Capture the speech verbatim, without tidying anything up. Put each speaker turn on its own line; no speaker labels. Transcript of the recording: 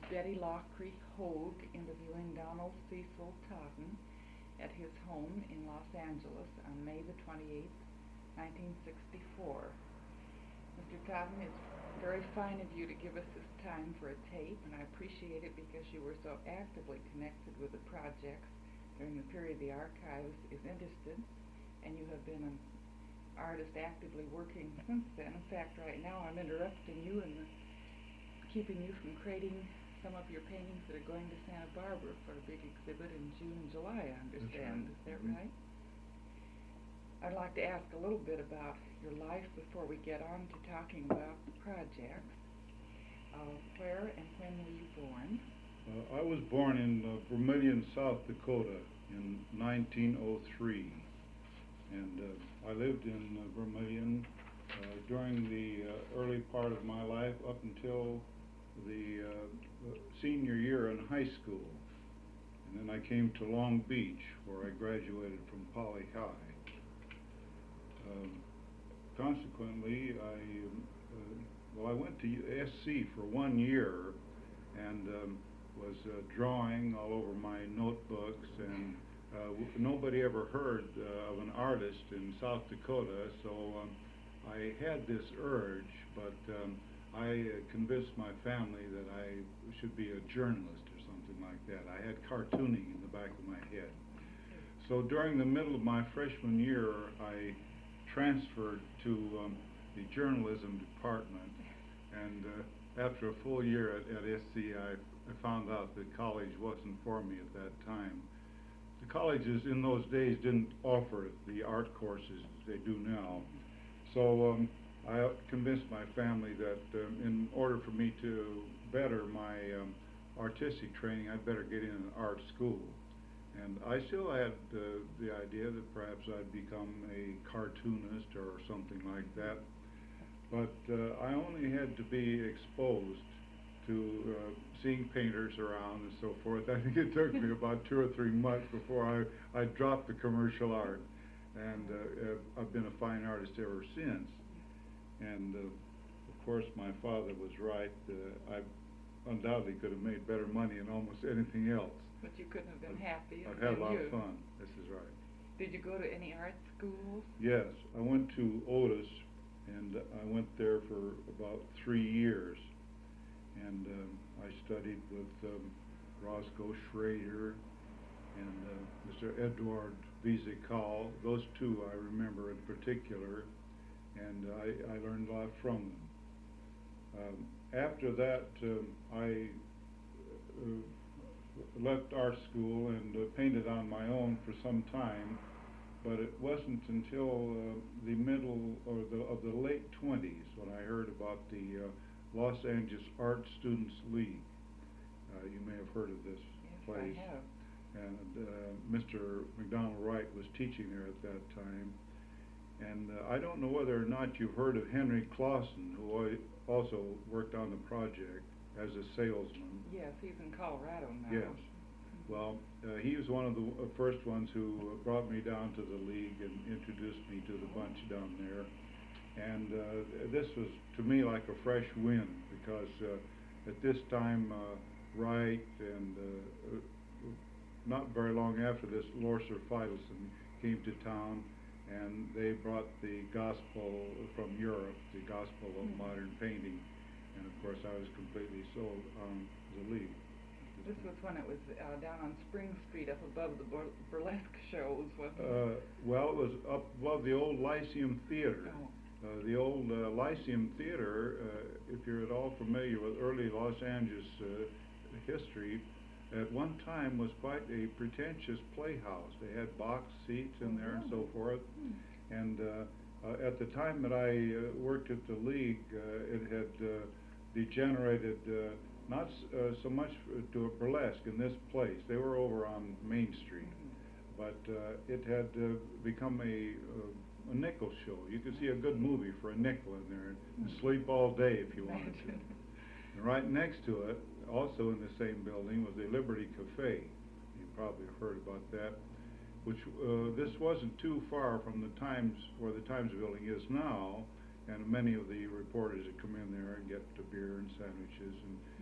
Betty Lockrey Hogue interviewing Donald Cecil Totten at his home in Los Angeles on May the twenty-eighth, nineteen sixty-four. Mister Totten, it's very fine of you to give us this time for a tape, and I appreciate it because you were so actively connected with the projects during the period the archives is interested, and you have been an artist actively working since then. In fact, right now I'm interrupting you and keeping you from creating some of your paintings that are going to Santa Barbara for a big exhibit in June and July, I understand.
Right.
Is that
Mm-hmm.
right? I'd like to ask a little bit about your life before we get on to talking about the projects. Uh, where and when were you born?
Uh, I was born in uh, Vermillion, South Dakota in nineteen oh three, and uh, I lived in uh, Vermillion uh, during the uh, early part of my life up until the uh, senior year in high school, and then I came to Long Beach where I graduated from Poly High. Um, consequently, I um, uh, well, I went to S C for one year and um, was uh, drawing all over my notebooks, and uh, w- nobody ever heard uh, of an artist in South Dakota, so um, I had this urge, but um, I uh, convinced my family that I should be a journalist or something like that. I had cartooning in the back of my head. So during the middle of my freshman year, I transferred to um, the journalism department, and uh, after a full year at, at S C, I, I found out that college wasn't for me at that time. The colleges in those days didn't offer the art courses they do now, so um, I convinced my family that um, in order for me to better my um, artistic training, I'd better get in an art school. And I still had uh, the idea that perhaps I'd become a cartoonist or something like that. But uh, I only had to be exposed to uh, seeing painters around and so forth. I think it took me about two or three months before I, I dropped the commercial art. And uh, I've been a fine artist ever since. And uh, of course my father was right. Uh, I undoubtedly could have made better money in almost anything else.
But you couldn't have been
I've,
happy.
I've had a lot
you.
of fun. This is right.
Did you go to any art schools?
Yes, I went to Otis, and I went there for about three years. And um, I studied with um, Roscoe Schrader and uh, Mister Edward Vizikal. Those two I remember in particular, and I, I learned a lot from them. Um, after that, um, I uh, left art school and uh, painted on my own for some time, but it wasn't until uh, the middle or the of the late twenties when I heard about the uh, Los Angeles Art Students League. Uh, you may have heard of this
yes,
place.
I have.
And uh, Mister McDonald Wright was teaching there at that time. And uh, I don't know whether or not you've heard of Henry Clausen, who also worked on the project as a salesman.
Yes, he's in Colorado now.
Yes. Well, uh, he was one of the uh, first ones who uh, brought me down to the league and introduced me to the bunch down there. And uh, this was, to me, like a fresh wind, because uh, at this time, uh, Wright and uh, uh, not very long after this, Lorcer Feidelson came to town, and they brought the gospel from Europe, the gospel of
Mm-hmm.
modern painting. And of course, I was completely sold on the league.
This was when it was uh, down on Spring Street up above the bur burlesque shows, wasn't
Uh,
it?
well, it was up above the old Lyceum Theater.
Oh.
Uh, the old uh, Lyceum Theater, uh, if you're at all familiar with early Los Angeles uh, history, at one time was quite a pretentious playhouse. They had box seats in there and so forth.
Hmm.
And uh, uh, at the time that I uh, worked at the League, uh, it had uh, degenerated uh, not s- uh, so much to a burlesque in this place. They were over on Main Street. But uh, it had uh, become a, uh, a nickel show. You could see a good movie for a nickel in there and sleep all day if you wanted to.
Imagine.
And right next to it, also in the same building, was the Liberty Cafe. You probably have heard about that. Which uh, this wasn't too far from the Times, where the Times building is now, and many of the reporters would come in there and get a beer and sandwiches and